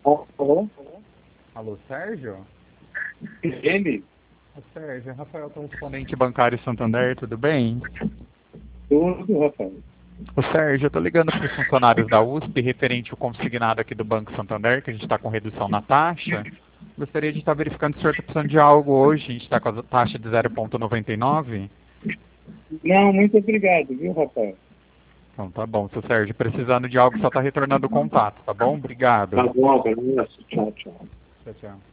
Alô? Alô, Sérgio? Ele? Sérgio, Rafael, correspondente bancário Santander, tudo bem? Tudo, Rafael. Ô Sérgio, eu tô ligando para os funcionários da USP referente ao consignado aqui do Banco Santander, que a gente está com redução na taxa. Gostaria de estar verificando se o senhor está precisando de algo hoje. A gente está com a taxa de 0,99. Não, muito obrigado, viu, Rafael? Então tá bom, seu Sérgio. Precisando de algo, só está retornando o contato, tá bom? Tá Obrigado. bom, abraço. Tchau, tchau. Tchau, tchau.